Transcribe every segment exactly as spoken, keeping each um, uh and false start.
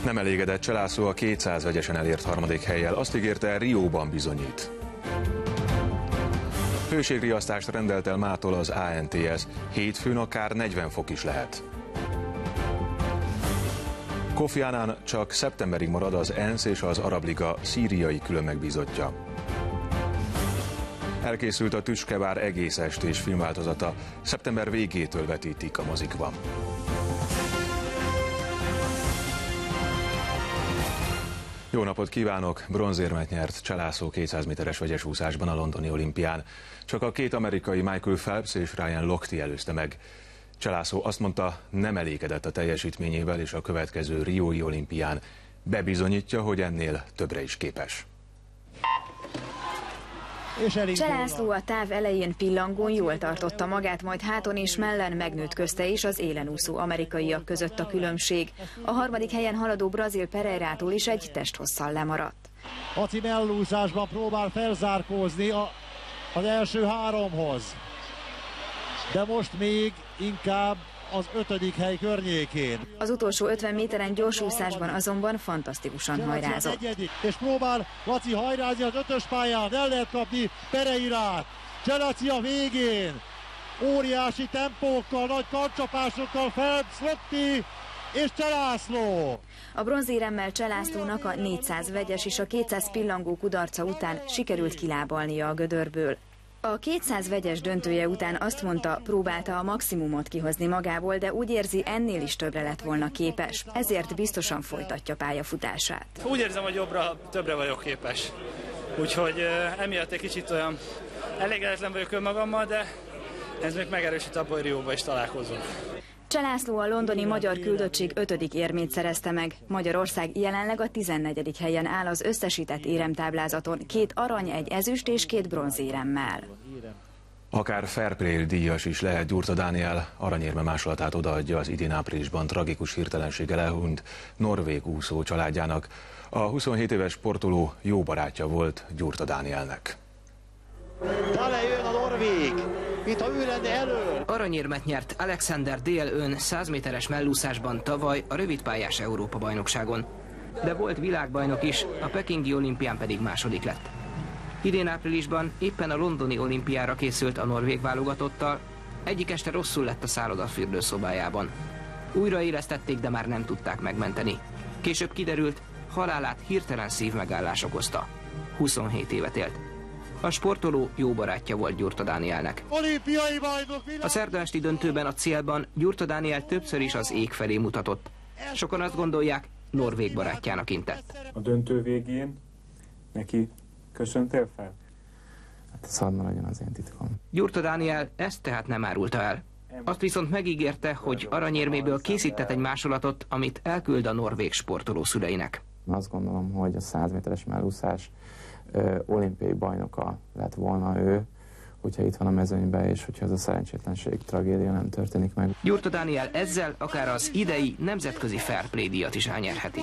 Nem elégedett Cselászló a kétszáz vegyesen elért harmadik hellyel, azt ígérte, Rióban bizonyít. Hőségriasztást rendelt el mától az á en té es, hétfőn akár negyven fok is lehet. Kofi Annan csak szeptemberig marad az ENSZ és az Arab Liga szíriai külön megbízottja. Elkészült a Tüskevár egész estés filmváltozata, szeptember végétől vetítik a mozikban. Jó napot kívánok! Bronzérmet nyert Cselászló kétszáz méteres vegyes úszásban a londoni olimpián. Csak a két amerikai Michael Phelps és Ryan Lochte előzte meg. Cselászló azt mondta, nem elégedett a teljesítményével, és a következő riói olimpián bebizonyítja, hogy ennél többre is képes. Cselászló a táv elején pillangón jól tartotta magát, majd háton és mellen megnőtt közte is az élenúszó amerikaiak között a különbség. A harmadik helyen haladó brazil Pereirától is egy testhosszal lemaradt. Aci mellúszásban próbál felzárkózni a, az első háromhoz, de most még inkább az ötödik hely környékén. Az utolsó ötven méteren gyorsúszásban azonban fantasztikusan hajrázott. És próbál Laci hajrázni az ötös pályán, el lehet kapni Pereirát. Cselaci a végén, óriási tempókkal, nagy karcsapásokkal, Phelps, Lochte és Cselászló. A bronzéremmel Cselászlónak a négyszáz vegyes és a kétszáz pillangó kudarca után sikerült kilábalnia a gödörből. A kétszáz vegyes döntője után azt mondta, próbálta a maximumot kihozni magából, de úgy érzi, ennél is többre lett volna képes. Ezért biztosan folytatja pályafutását. Úgy érzem, hogy jobbra, többre vagyok képes. Úgyhogy emiatt egy kicsit olyan elégedetlen vagyok önmagammal, de ez még megerősít abban, hogy Rióban is találkozunk. Cselászló a londoni magyar küldöttség ötödik érmét szerezte meg. Magyarország jelenleg a tizennegyedik helyen áll az összesített éremtáblázaton, két arany, egy ezüst és két bronzéremmel. Akár fair play díjas is lehet. Gyurta Dániel aranyérme másolatát odaadja az idén áprilisban tragikus hirtelenséggel elhunyt norvég úszó családjának. A huszonhét éves sportoló jó barátja volt Gyurta Dánielnek. Dale jön a norvég, mintha ő lenne elől. Aranyérmet nyert Alexander Dale száz méteres mellúszásban tavaly a rövidpályás Európa-bajnokságon. De volt világbajnok is, a pekingi olimpián pedig második lett. Idén áprilisban éppen a londoni olimpiára készült a norvég válogatottal, egyik este rosszul lett a szálloda fürdőszobájában. Újraélesztették, de már nem tudták megmenteni. Később kiderült, halálát hirtelen szívmegállás okozta. huszonhét évet élt. A sportoló jó barátja volt Gyurta Dánielnek. Olimpiai bajnok, a szerda esti döntőben a célban Gyurta Dániel többször is az ég felé mutatott. Sokan azt gondolják, norvég barátjának intett. A döntő végén neki köszöntél fel? Hát szabad maradjon az én titkom. Gyurta Dániel ezt tehát nem árulta el. Azt viszont megígérte, hogy aranyérméből készített egy másolatot, amit elküld a norvég sportoló szüleinek. Azt gondolom, hogy a száz méteres mellúszás ö, olimpiai bajnoka lett volna ő, hogyha itt van a mezőnyben, és hogyha ez a szerencsétlenség tragédia nem történik meg. Gyurta Dániel ezzel akár az idei nemzetközi fair play díjat is elnyerheti.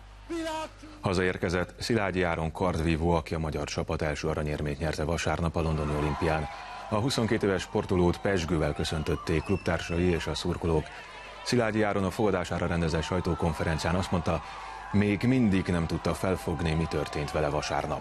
Hazaérkezett Szilágyi Áron kardvívó, aki a magyar csapat első aranyérmét nyerte vasárnap a londoni olimpián. A huszonkét éves sportolót pezsgővel köszöntötték klubtársai és a szurkolók. Szilágyi Áron a fogadására rendezett sajtókonferencián azt mondta, még mindig nem tudta felfogni, mi történt vele vasárnap.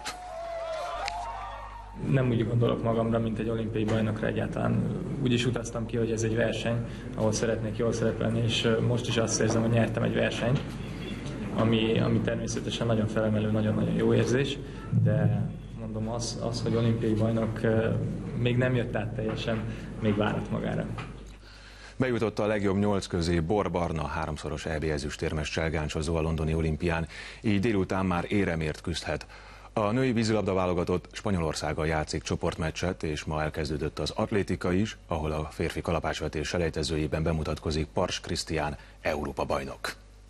Nem úgy gondolok magamra, mint egy olimpiai bajnokra egyáltalán. Úgy is utaztam ki, hogy ez egy verseny, ahol szeretnék jól szerepelni, és most is azt érzem, hogy nyertem egy versenyt, ami, ami természetesen nagyon felemelő, nagyon-nagyon jó érzés, de mondom, az, az, hogy olimpiai bajnok még nem jött át teljesen, még várat magára. Bejutott a legjobb nyolc közé Bor Barna, háromszoros é bé ezüstérmes cselgáncsozó a londoni olimpián, így délután már éremért küzdhet. A női vízilabda válogatott Spanyolországgal játszik csoportmeccset, és ma elkezdődött az atlétika is, ahol a férfi kalapácsvetés selejtezőjében bemutatkozik Pars Krisztián, Európa bajnok.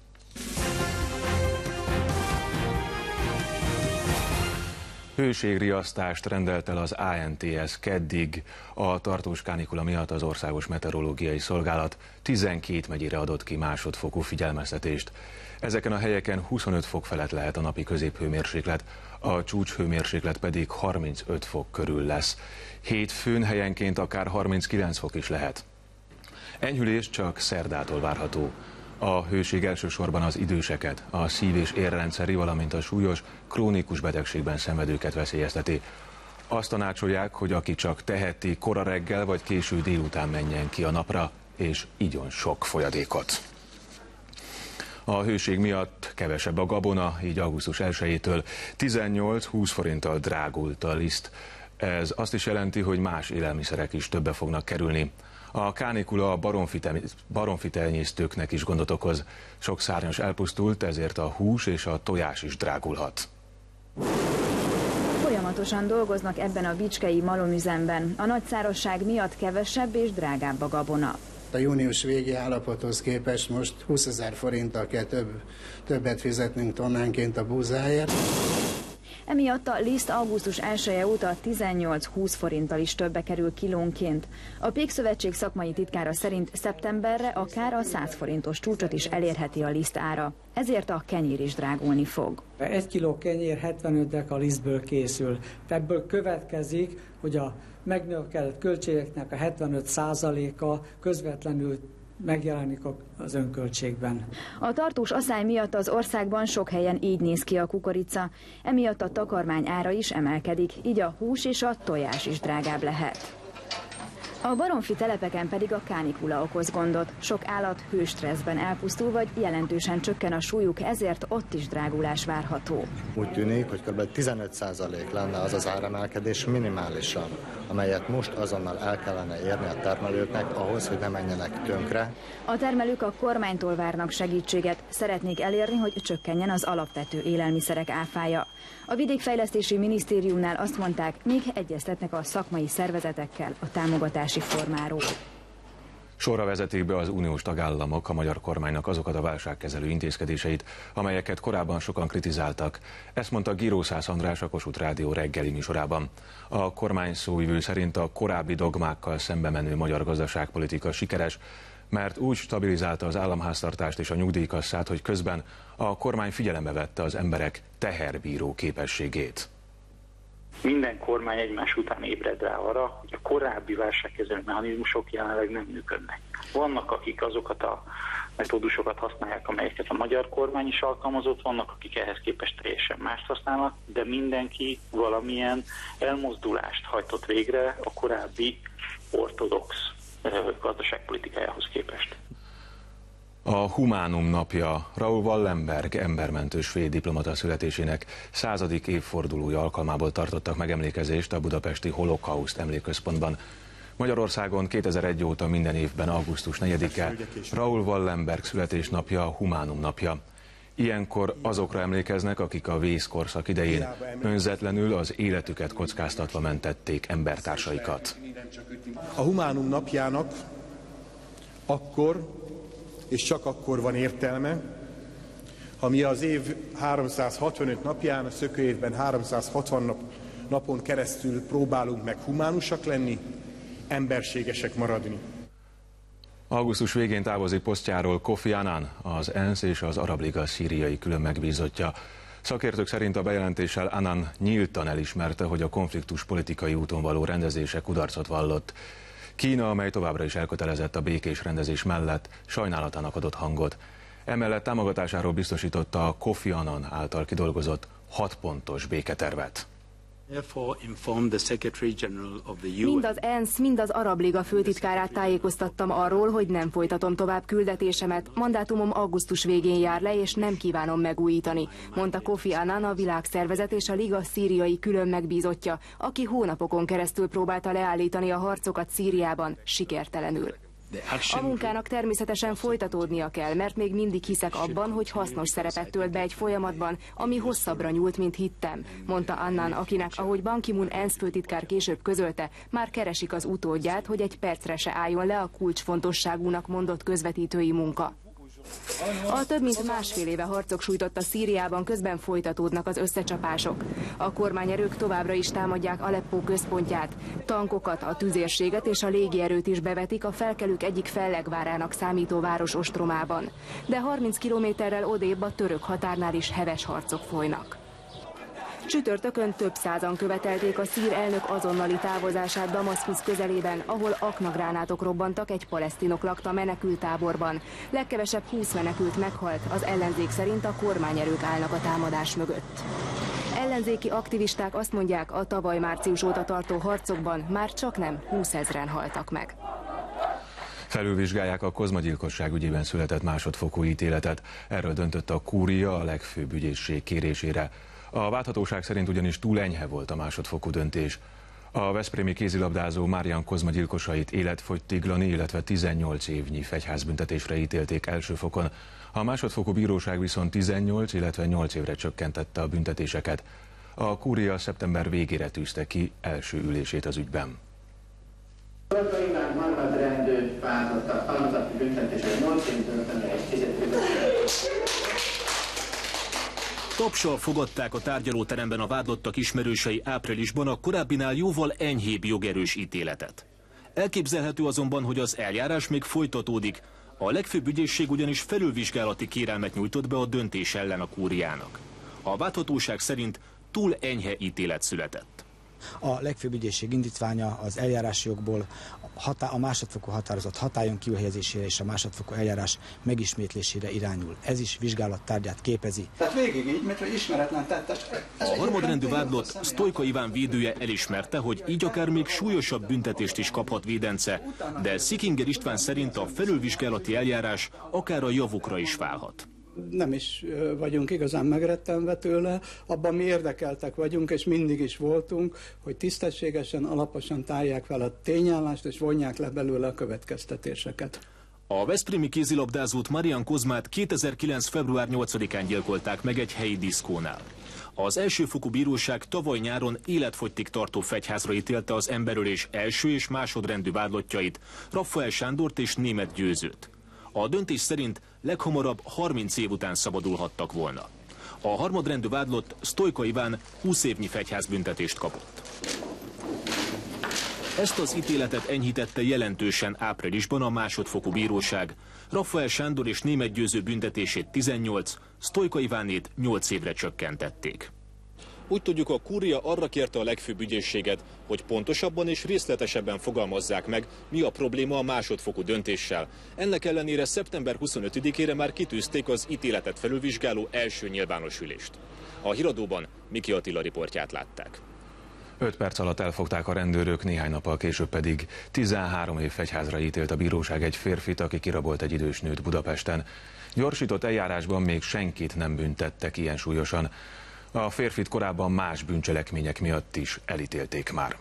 Hőségriasztást rendelt el az á en té es keddig. A tartós kánikula miatt az Országos Meteorológiai Szolgálat tizenkét megyére adott ki másodfokú figyelmeztetést. Ezeken a helyeken huszonöt fok felett lehet a napi középhőmérséklet, a csúcshőmérséklet pedig harmincöt fok körül lesz. Hétfőn helyenként akár harminckilenc fok is lehet. Enyhülés csak szerdától várható. A hőség elsősorban az időseket, a szív- és érrendszeri, valamint a súlyos, krónikus betegségben szenvedőket veszélyezteti. Azt tanácsolják, hogy aki csak teheti, kora reggel vagy késő délután menjen ki a napra, és igyon sok folyadékot. A hőség miatt kevesebb a gabona, így augusztus elsejétől tizennyolc-húsz forinttal drágult a liszt. Ez azt is jelenti, hogy más élelmiszerek is többe fognak kerülni. A kánikula a baromfitenyésztőknek is gondot okoz. Sok szárnyas elpusztult, ezért a hús és a tojás is drágulhat. Folyamatosan dolgoznak ebben a bicskei malomüzemben. A nagy szárazság miatt kevesebb és drágább a gabona. A június végi állapothoz képest most húszezer forinttal kell több, többet fizetnünk tonnánként a búzáért. Emiatt a liszt augusztus elseje óta tizennyolc-húsz forinttal is többe kerül kilónként. A Pékszövetség szakmai titkára szerint szeptemberre akár a száz forintos csúcsot is elérheti a liszt ára. Ezért a kenyér is drágulni fog. Egy kiló kenyér hetvenöt deka lisztből készül. Ebből következik, hogy a megnövekedett költségeknek a hetvenöt százaléka közvetlenül megjelenik az önköltségben. A tartós aszály miatt az országban sok helyen így néz ki a kukorica, emiatt a takarmány ára is emelkedik, így a hús és a tojás is drágább lehet. A baromfi telepeken pedig a kánikula okoz gondot. Sok állat hőstresszben elpusztul, vagy jelentősen csökken a súlyuk, ezért ott is drágulás várható. Úgy tűnik, hogy kb. tizenöt százalék lenne az az áremelkedés minimálisan, amelyet most azonnal el kellene érni a termelőknek ahhoz, hogy ne menjenek tönkre. A termelők a kormánytól várnak segítséget, szeretnék elérni, hogy csökkenjen az alapvető élelmiszerek áfája. A Vidékfejlesztési Minisztériumnál azt mondták, még egyeztetnek a szakmai szervezetekkel a támogatási formáról. Sorra vezetik be az uniós tagállamok a magyar kormánynak azokat a válságkezelő intézkedéseit, amelyeket korábban sokan kritizáltak. Ezt mondta Girószász András a Kossuth Rádió reggeli műsorában. A kormány szóvivő szerint a korábbi dogmákkal szembe menő magyar gazdaságpolitika sikeres, mert úgy stabilizálta az államháztartást és a nyugdíjkasszát, hogy közben a kormány figyelembe vette az emberek teherbíró képességét. Minden kormány egymás után ébred rá arra, hogy a korábbi válságkezelő mechanizmusok jelenleg nem működnek. Vannak, akik azokat a metódusokat használják, amelyeket a magyar kormány is alkalmazott, vannak, akik ehhez képest teljesen mást használnak, de mindenki valamilyen elmozdulást hajtott végre a korábbi ortodox gazdaságpolitikájához képest. A Humánum napja Raoul Wallenberg embermentő svéd diplomata születésének századik évfordulója alkalmából tartottak megemlékezést a budapesti Holokauszt emlékközpontban. Magyarországon kétezer-egy óta minden évben augusztus negyedike Raoul Wallenberg születésnapja a Humánum napja. Ilyenkor azokra emlékeznek, akik a vészkorszak idején önzetlenül az életüket kockáztatva mentették embertársaikat. A Humánum napjának akkor és csak akkor van értelme, ha mi az év háromszázhatvanöt napján, a szökőévben háromszázhatvan nap, napon keresztül próbálunk meg humánusak lenni, emberségesek maradni. Augusztus végén távozik posztjáról Kofi Annan, az ENSZ és az Arab Liga szíriai külön megbízottja. Szakértők szerint a bejelentéssel Annan nyíltan elismerte, hogy a konfliktus politikai úton való rendezése kudarcot vallott. Kína, amely továbbra is elkötelezett a békés rendezés mellett, sajnálatának adott hangot. Emellett támogatásáról biztosította a Kofi Annan által kidolgozott hat pontos béketervet. Mind az ENSZ, mind az Arab Liga főtitkárát tájékoztattam arról, hogy nem folytatom tovább küldetésemet, mandátumom augusztus végén jár le, és nem kívánom megújítani, mondta Kofi Annan, a világszervezet és a Liga szíriai külön megbízottja, aki hónapokon keresztül próbálta leállítani a harcokat Szíriában, sikertelenül. A munkának természetesen folytatódnia kell, mert még mindig hiszek abban, hogy hasznos szerepet tölt be egy folyamatban, ami hosszabbra nyúlt, mint hittem, mondta Annan, akinek, ahogy Ban Ki-moon ENSZ főtitkár később közölte, már keresik az utódját, hogy egy percre se álljon le a kulcsfontosságúnak mondott közvetítői munka. A több mint másfél éve harcok sújtotta Szíriában, közben folytatódnak az összecsapások. A kormányerők továbbra is támadják Aleppó központját. Tankokat, a tüzérséget és a légierőt is bevetik a felkelők egyik fellegvárának számító város ostromában. De harminc kilométerrel odébb a török határnál is heves harcok folynak. Csütörtökön több százan követelték a szír elnök azonnali távozását Damaszkusz közelében, ahol aknagránátok robbantak egy palesztinok lakta menekülttáborban. Legkevesebb húsz menekült meghalt, az ellenzék szerint a kormányerők állnak a támadás mögött. Ellenzéki aktivisták azt mondják, a tavaly március óta tartó harcokban már csaknem húszezren haltak meg. Felülvizsgálják a kozmagyilkosság ügyében született másodfokú ítéletet. Erről döntött a kúria a legfőbb ügyészség kérésére. A válthatóság szerint ugyanis túl enyhe volt a másodfokú döntés. A veszprémi kézilabdázó Marian Kozma gyilkosait életfogytiglani, illetve tizennyolc évnyi fegyházbüntetésre ítélték első fokon. A másodfokú bíróság viszont tizennyolc, illetve nyolc évre csökkentette a büntetéseket. A kúria szeptember végére tűzte ki első ülését az ügyben. Harmadrendű vádlottak halomzati büntetésre nyolc év börtönre és fizetőbörtönre. Tapssal fogadták a tárgyalóteremben a vádlottak ismerősei áprilisban a korábbinál jóval enyhébb jogerős ítéletet. Elképzelhető azonban, hogy az eljárás még folytatódik. A legfőbb ügyészség ugyanis felülvizsgálati kérelmet nyújtott be a döntés ellen a kúriának. A vádhatóság szerint túl enyhe ítélet született. A legfőbb ügyészség indítványa az eljárási jogból a másodfokú határozat hatályon kívül helyezésére és a másodfokú eljárás megismétlésére irányul. Ez is vizsgálat tárgyát képezi. Tehát végig így, mert ismeretlen tettes. A harmadrendű vádlott Sztojka Iván védője elismerte, hogy így akár még súlyosabb büntetést is kaphat védence, de Szikinger István szerint a felülvizsgálati eljárás akár a javukra is válhat. Nem is vagyunk igazán megrettenve tőle, abban mi érdekeltek vagyunk, és mindig is voltunk, hogy tisztességesen, alaposan tárják fel a tényállást, és vonják le belőle a következtetéseket. A veszprémi kézilabdázót Marian Kozmát kétezer-kilenc. február nyolcadikán gyilkolták meg egy helyi diszkónál. Az elsőfokú bíróság tavaly nyáron életfogytig tartó fegyházra ítélte az emberölés első és másodrendű vádlottjait, Raffael Sándort és Németh Győzőt. A döntés szerint leghamarabb harminc év után szabadulhattak volna. A harmadrendű vádlott Sztojka Iván húsz évnyi fegyházbüntetést kapott. Ezt az ítéletet enyhítette jelentősen áprilisban a másodfokú bíróság. Raffael Sándor és Németh Győző büntetését tizennyolc, Sztojka Ivánét nyolc évre csökkentették. Úgy tudjuk, a kúria arra kérte a legfőbb ügyészséget, hogy pontosabban és részletesebben fogalmazzák meg, mi a probléma a másodfokú döntéssel. Ennek ellenére szeptember huszonötödikére már kitűzték az ítéletet felülvizsgáló első nyilvános ülést. A Híradóban Miki Attila riportját látták. öt perc alatt elfogták a rendőrök, néhány nappal később pedig tizenhárom év fegyházra ítélt a bíróság egy férfit, aki kirabolt egy idős nőt Budapesten. Gyorsított eljárásban még senkit nem büntettek ilyen súlyosan. A férfit korábban más bűncselekmények miatt is elítélték már.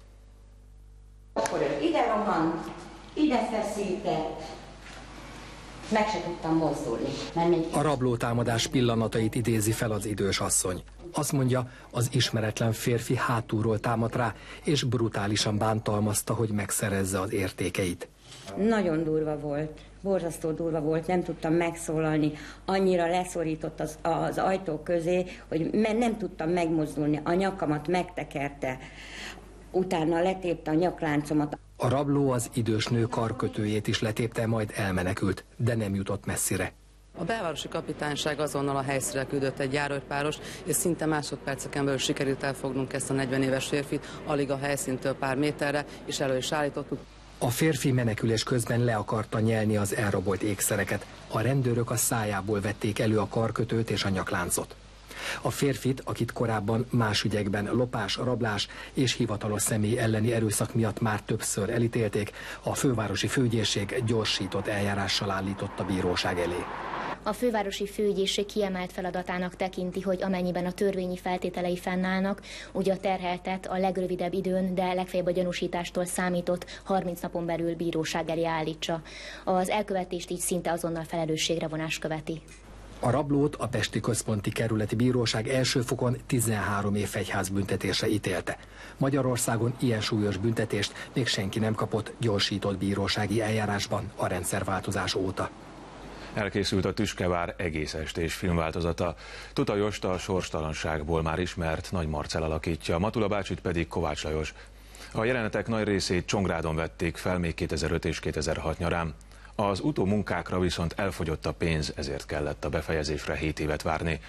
Akkor ide rohant, ide feszített, meg se tudtam mozdulni. A rablótámadás pillanatait idézi fel az idős asszony. Azt mondja, az ismeretlen férfi hátulról támadt rá, és brutálisan bántalmazta, hogy megszerezze az értékeit. Nagyon durva volt, borzasztó durva volt, nem tudtam megszólalni, annyira leszorított az, az ajtó közé, hogy nem tudtam megmozdulni, a nyakamat megtekerte, utána letépte a nyakláncomat. A rabló az idős nő karkötőjét is letépte, majd elmenekült, de nem jutott messzire. A belvárosi kapitányság azonnal a helyszínre küldött egy járőrpáros, és szinte másodperceken belül sikerült elfognunk ezt a negyven éves férfit, alig a helyszíntől pár méterre, és elő is állítottuk. A férfi menekülés közben le akarta nyelni az elrabolt ékszereket. A rendőrök a szájából vették elő a karkötőt és a nyakláncot. A férfit, akit korábban más ügyekben lopás, rablás és hivatalos személy elleni erőszak miatt már többször elítélték, a fővárosi főügyészség gyorsított eljárással állított a bíróság elé. A fővárosi főügyészség kiemelt feladatának tekinti, hogy amennyiben a törvényi feltételei fennállnak, ugye a terheltet a legrövidebb időn, de legfeljebb a gyanúsítástól számított harminc napon belül bíróság elé állítsa. Az elkövetést így szinte azonnal felelősségre vonás követi. A rablót a Pesti Központi Kerületi Bíróság első fokon tizenhárom év fegyházbüntetésre ítélte. Magyarországon ilyen súlyos büntetést még senki nem kapott gyorsított bírósági eljárásban a rendszerváltozás óta. Elkészült a Tüskevár egész estés filmváltozata. Tuta Josta a sorstalanságból már ismert Nagy Marcell alakítja, Matula bácsit pedig Kovács Lajos. A jelenetek nagy részét Csongrádon vették fel még kétezer-öt és kétezer-hat nyarán. Az utómunkákra viszont elfogyott a pénz, ezért kellett a befejezésre hét évet várni.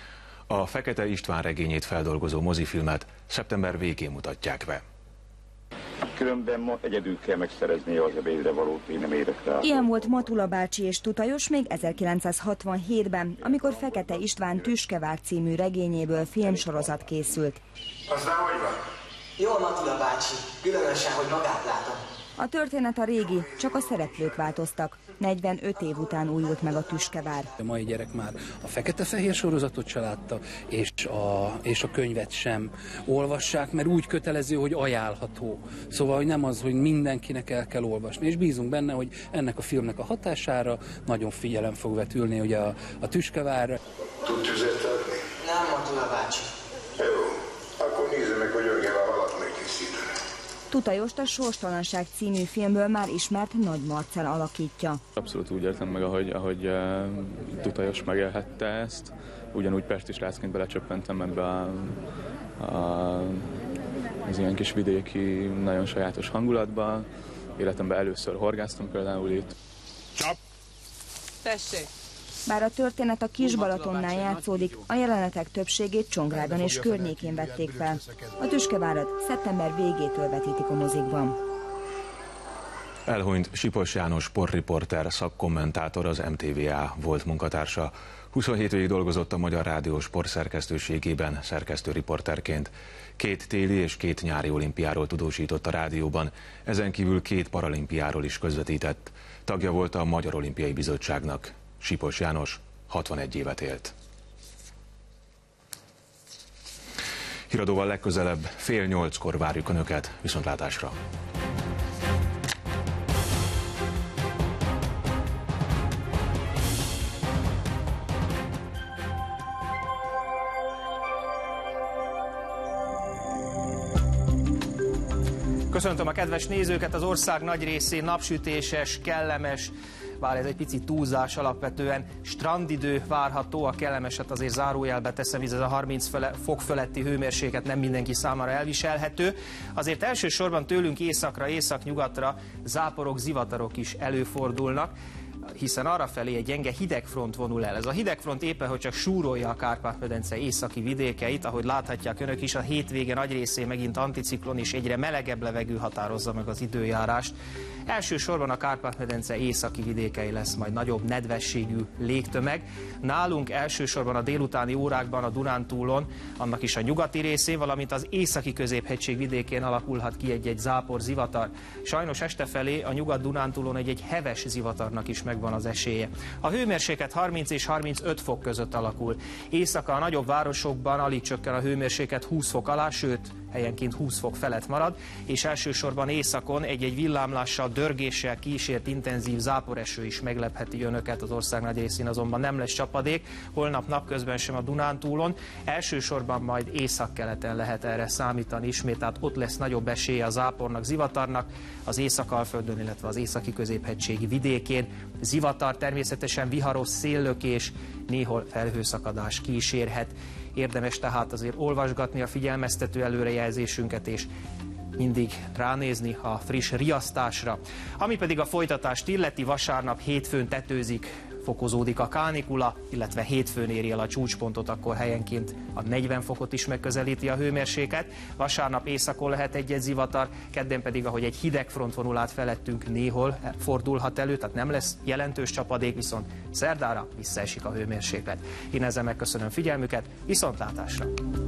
A Fekete István regényét feldolgozó mozifilmet szeptember végén mutatják be. Különben ma egyedül kell megszerezni az ebédre valót, én nem érek rá. Ilyen volt Matula bácsi és Tutajos még ezerkilencszázhatvanhétben, amikor Fekete István Tüskevár című regényéből filmsorozat készült. Aztán hogy van? Jól, Matula bácsi, különösen, hogy magát látom. A történet a régi, csak a szereplők változtak. negyvenöt év után újult meg a Tüskevár. A mai gyerek már a fekete-fehér sorozatot se látta, és a, és a könyvet sem olvassák, mert úgy kötelező, hogy ajánlható. Szóval, hogy nem az, hogy mindenkinek el kell olvasni. És bízunk benne, hogy ennek a filmnek a hatására nagyon figyelem fog vetülni ugye a, a Tüskevárra. Tud tüzet adni? Nem, Matula bácsi. Jó, akkor nézzük meg, hogy olyan a halat megkészíteni. Tutajost a Sorstalanság című filmből már ismert Nagy Marcell alakítja. Abszolút úgy értem meg, ahogy, ahogy uh, Tutajos megélhette ezt. Ugyanúgy pesti srácként belecsöppentem ebbe a, a, az ilyen kis vidéki, nagyon sajátos hangulatba. Életemben először horgáztam például itt. Csap! Tessék! Bár a történet a Kisbalatonnál játszódik, a jelenetek többségét Csongrádon és környékén vették fel. A Tüskevárat szeptember végétől vetítik a mozikban. Elhunyt Sipos János sportriporter, szakkommentátor, az em té vé á volt munkatársa. huszonhét évig dolgozott a Magyar Rádió sportszerkesztőségében szerkesztőriporterként. Két téli és két nyári olimpiáról tudósított a rádióban, ezen kívül két paralimpiáról is közvetített. Tagja volt a Magyar Olimpiai Bizottságnak. Sipos János hatvanegy évet élt. Híradóval legközelebb fél nyolckor várjuk Önöket, viszontlátásra! Köszöntöm a kedves nézőket, az ország nagy részén napsütéses, kellemes, bár ez egy picit túlzás, alapvetően strandidő várható, a kellemeset azért zárójelbe teszem, ez a harminc fele, fok feletti hőmérséklet nem mindenki számára elviselhető. Azért elsősorban tőlünk északra, északnyugatra záporok, zivatarok is előfordulnak, hiszen arrafelé egy gyenge hidegfront vonul el. Ez a hidegfront éppen, hogy csak súrolja a Kárpát-medence északi vidékeit, ahogy láthatják önök is, a hétvége nagy részén megint anticiklon és egyre melegebb levegő határozza meg az időjárást. Elsősorban a Kárpát-medence északi vidékei lesz majd nagyobb nedvességű légtömeg. Nálunk elsősorban a délutáni órákban a Dunántúlon, annak is a nyugati részén, valamint az északi középhegység vidékén alakulhat ki egy-egy zápor, zivatar. Sajnos este felé a Nyugat-Dunántúlon egy-egy heves zivatarnak is megvan az esélye. A hőmérséklet harminc és harmincöt fok között alakul. Éjszaka a nagyobb városokban alig csökken a hőmérséklet húsz fok alá, sőt helyenként húsz fok felett marad, és elsősorban északon egy-egy villámlással, dörgéssel kísért intenzív záporeső is meglepheti önöket, az ország nagy részén azonban nem lesz csapadék, holnap napközben sem a Dunántúlon, elsősorban majd északkeleten lehet erre számítani ismét, tehát ott lesz nagyobb esélye a zápornak, zivatarnak, az Észak-Alföldön, illetve az északi középhegységi vidékén. Zivatar, természetesen viharos széllökés, néhol felhőszakadás kísérhet. Érdemes tehát azért olvasgatni a figyelmeztető előrejelzésünket, és mindig ránézni a friss riasztásra. Ami pedig a folytatást illeti, vasárnap, hétfőn tetőzik, fokozódik a kánikula, illetve hétfőn éri el a csúcspontot, akkor helyenként a negyven fokot is megközelíti a hőmérséklet. Vasárnap északon lehet egy-egy zivatar, kedden pedig, ahogy egy hidegfront vonul át felettünk, néhol fordulhat elő, tehát nem lesz jelentős csapadék, viszont szerdára visszaesik a hőmérséklet. Én ezzel megköszönöm figyelmüket, viszontlátásra!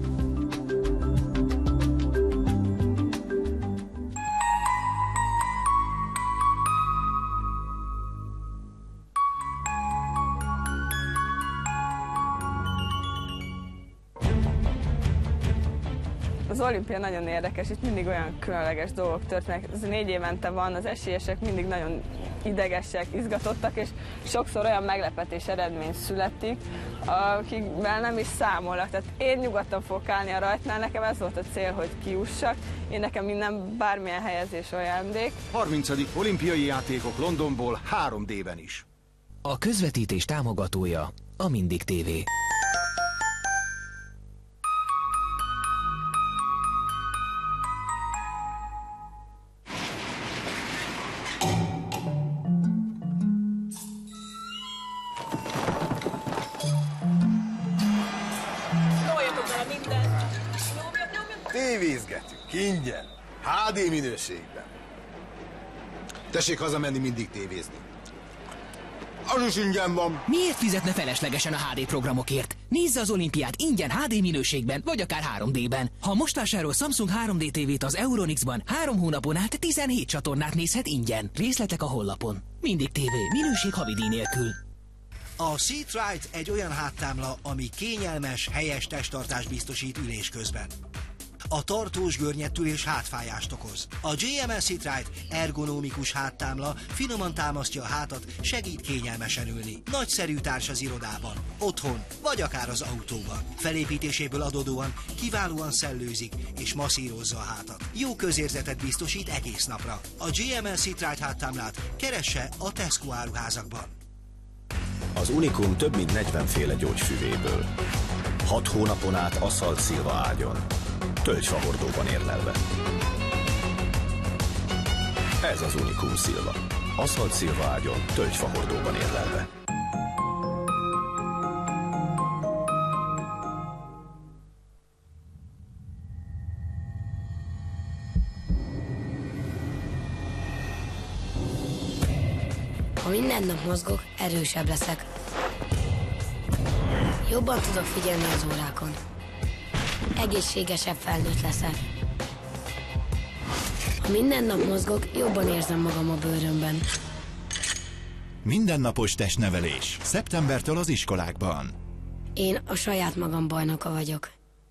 Az olimpia nagyon érdekes, itt mindig olyan különleges dolgok történnek. Ez négy évente van, az esélyesek mindig nagyon idegesek, izgatottak, és sokszor olyan meglepetés eredmény születik, akikben nem is számolnak. Tehát én nyugodtan fogok állni a rajtnál, nekem ez volt a cél, hogy kiussak. Én nekem minden bármilyen helyezés ajándék. harmincadik olimpiai játékok Londonból három dében is. A közvetítés támogatója a Mindig té vé. tévézgetünk, ingyen, há dé minőségben. Tessék hazamenni mindig tévézni. Az is ingyen van. Miért fizetne feleslegesen a há dé programokért? Nézze az olimpiát ingyen há dé minőségben, vagy akár három dében. Ha most vásárol Samsung három dé tévét az Euronixban, három hónapon át tizenhét csatornát nézhet ingyen. Részletek a honlapon. Mindig tévé, minőség havidíj nélkül. A Seatright egy olyan háttámla, ami kényelmes, helyes testtartást biztosít ülés közben. A tartós görnyedt ülés hátfájást okoz. A gé em el Seatright ergonomikus háttámla finoman támasztja a hátat, segít kényelmesen ülni. Nagyszerű társ az irodában, otthon, vagy akár az autóban. Felépítéséből adódóan kiválóan szellőzik és masszírozza a hátat. Jó közérzetet biztosít egész napra. A gé em el Seatright háttámlát keresse a Tesco áruházakban. Az Unikum több mint negyven féle gyógyfüvéből. Hat hónapon át aszalt szilva ágyon. Tölgyfahordóban érlelve. Ez az Unikum szilva. Aszalt szilva ágyon, tölgyfahordóban érlelve. Ha minden nap mozgok, erősebb leszek. Jobban tudok figyelni az órákon. Egészségesebb felnőtt leszek. Ha minden nap mozgok, jobban érzem magam a bőrömben. Mindennapos testnevelés. Szeptembertől az iskolákban. Én a saját magam bajnoka vagyok.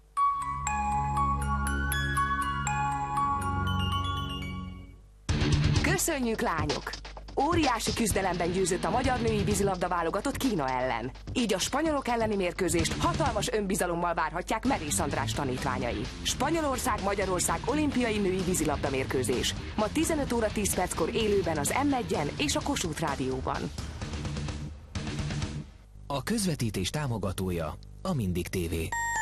Köszönjük, lányok! Óriási küzdelemben győzött a magyar női vízilabda válogatott Kína ellen. Így a spanyolok elleni mérkőzést hatalmas önbizalommal várhatják Merész András tanítványai. Spanyolország-Magyarország olimpiai női vízilabda mérkőzés. Ma tizenöt óra tíz perckor élőben az em egyen és a Kossuth Rádióban. A közvetítés támogatója a Mindig tévé.